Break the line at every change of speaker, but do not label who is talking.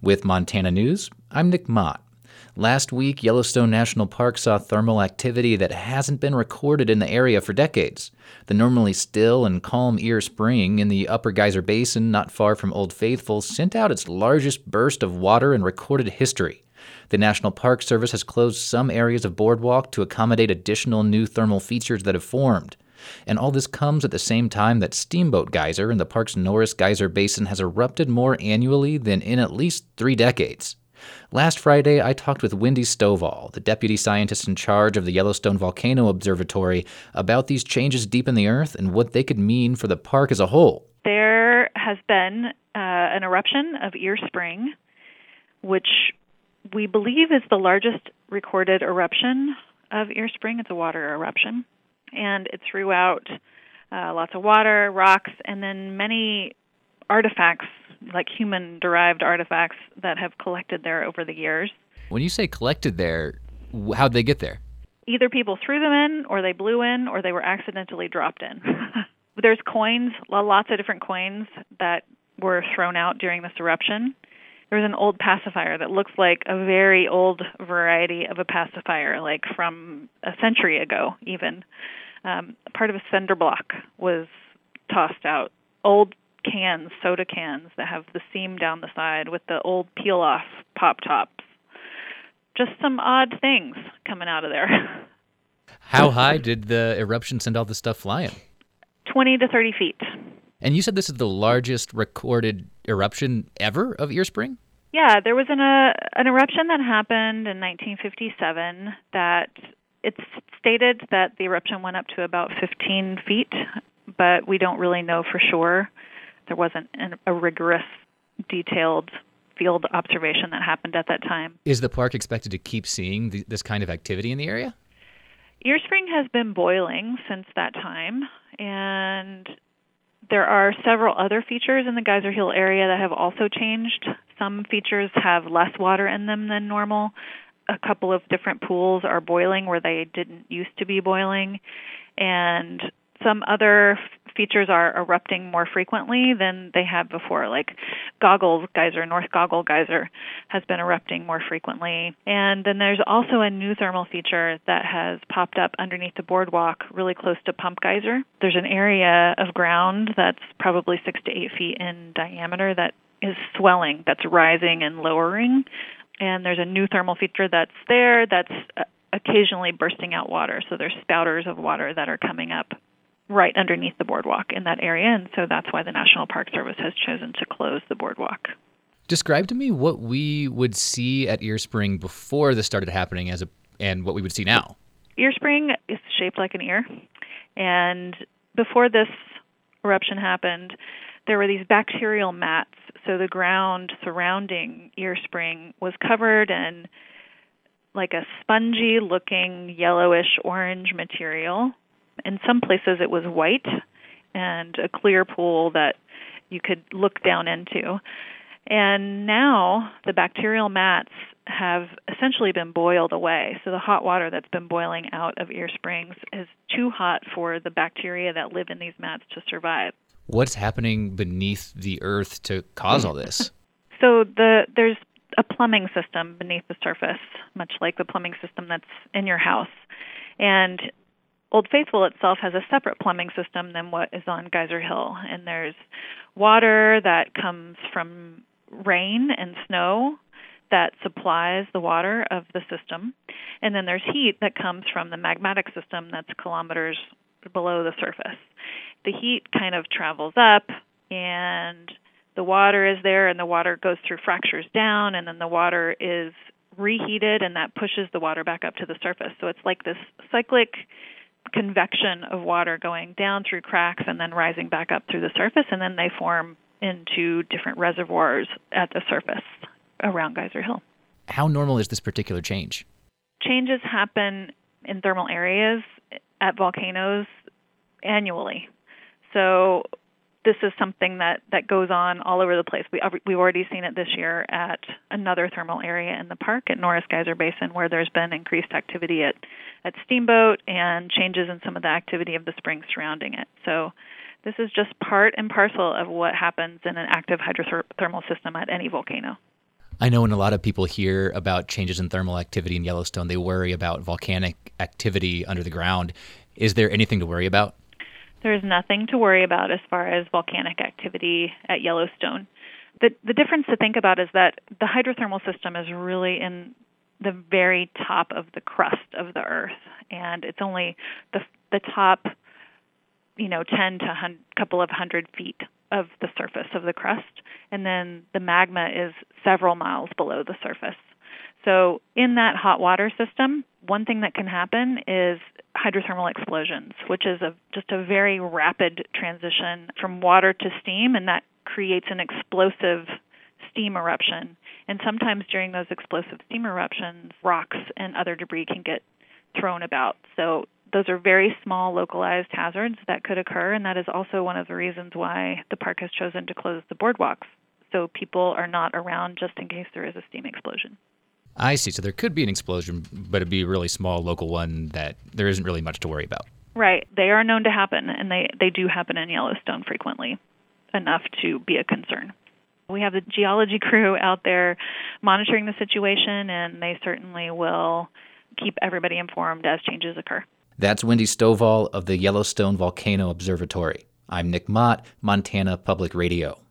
With Montana News, I'm Nick Mott. Last week, Yellowstone National Park saw thermal activity that hasn't been recorded in the area for decades. The normally still and calm Ear Spring in the Upper Geyser Basin, not far from Old Faithful, sent out its largest burst of water in recorded history. The National Park Service has closed some areas of Boardwalk to accommodate additional new thermal features that have formed. And all this comes at the same time that Steamboat Geyser in the park's Norris Geyser Basin has erupted more annually than in at least 3 decades. Last Friday, I talked with Wendy Stovall, the deputy scientist in charge of the Yellowstone Volcano Observatory, about these changes deep in the earth and what they could mean for the park as a whole.
There has been an eruption of Ear Spring, which we believe is the largest recorded eruption of Ear Spring. It's a water eruption. And it threw out lots of water, rocks, and then many artifacts, like human-derived artifacts that have collected there over the years.
When you say collected there, how'd they get there?
Either people threw them in, or they blew in, or they were accidentally dropped in. There's coins, lots of different coins that were thrown out during this eruption. There was an old pacifier that looks like a very old variety of a pacifier, like from a century ago even. Part of a cinder block was tossed out. Old cans, soda cans that have the seam down the side with the old peel-off pop tops. Just some odd things coming out of there.
How high did the eruption send all this stuff flying?
20 to 30 feet.
And you said this is the largest recorded eruption ever of Ear Spring?
Yeah, there was an eruption that happened in 1957 that it's stated that the eruption went up to about 15 feet, but we don't really know for sure. There wasn't a rigorous, detailed field observation that happened at that time.
Is the park expected to keep seeing this kind of activity in the area?
Ear Spring has been boiling since that time, and there are several other features in the Geyser Hill area that have also changed. Some features have less water in them than normal. A couple of different pools are boiling where they didn't used to be boiling, and some other features are erupting more frequently than they have before, like Goggles Geyser, North Goggle Geyser, has been erupting more frequently. And then there's also a new thermal feature that has popped up underneath the boardwalk really close to Pump Geyser. There's an area of ground that's probably 6 to 8 feet in diameter that is swelling, that's rising and lowering. And there's a new thermal feature that's there that's occasionally bursting out water. So there's spouters of water that are coming up right underneath the boardwalk in that area, and so that's why the National Park Service has chosen to close the boardwalk.
Describe to me what we would see at Ear Spring before this started happening and what we would see now.
Ear Spring is shaped like an ear, and before this eruption happened, there were these bacterial mats, so the ground surrounding Ear Spring was covered in like a spongy-looking yellowish-orange material. In some places it was white and a clear pool that you could look down into. And now the bacterial mats have essentially been boiled away. So the hot water that's been boiling out of Ear Springs is too hot for the bacteria that live in these mats to survive.
What's happening beneath the earth to cause all this?
So there's a plumbing system beneath the surface, much like the plumbing system that's in your house. And Old Faithful itself has a separate plumbing system than what is on Geyser Hill. And there's water that comes from rain and snow that supplies the water of the system. And then there's heat that comes from the magmatic system that's kilometers below the surface. The heat kind of travels up, and the water is there, and the water goes through fractures down, and then the water is reheated, and that pushes the water back up to the surface. So it's like this cyclic convection of water going down through cracks and then rising back up through the surface, and then they form into different reservoirs at the surface around Geyser Hill.
How normal is this particular change?
Changes happen in thermal areas at volcanoes annually. So this is something that goes on all over the place. We've already seen it this year at another thermal area in the park at Norris Geyser Basin, where there's been increased activity at Steamboat and changes in some of the activity of the springs surrounding it. So this is just part and parcel of what happens in an active hydrothermal system at any volcano.
I know when a lot of people hear about changes in thermal activity in Yellowstone, they worry about volcanic activity under the ground. Is there anything to worry about?
There's nothing to worry about as far as volcanic activity at Yellowstone. The difference to think about is that the hydrothermal system is really in the very top of the crust of the Earth, and it's only the top, 10 to a couple of hundred feet of the surface of the crust, and then the magma is several miles below the surface. So in that hot water system, one thing that can happen is hydrothermal explosions, which is just a very rapid transition from water to steam, and that creates an explosive steam eruption. And sometimes during those explosive steam eruptions, rocks and other debris can get thrown about. So those are very small localized hazards that could occur, and that is also one of the reasons why the park has chosen to close the boardwalks, so people are not around just in case there is a steam explosion.
I see. So there could be an explosion, but it'd be a really small local one that there isn't really much to worry about.
Right. They are known to happen, and they do happen in Yellowstone frequently, enough to be a concern. We have the geology crew out there monitoring the situation, and they certainly will keep everybody informed as changes occur.
That's Wendy Stovall of the Yellowstone Volcano Observatory. I'm Nick Mott, Montana Public Radio.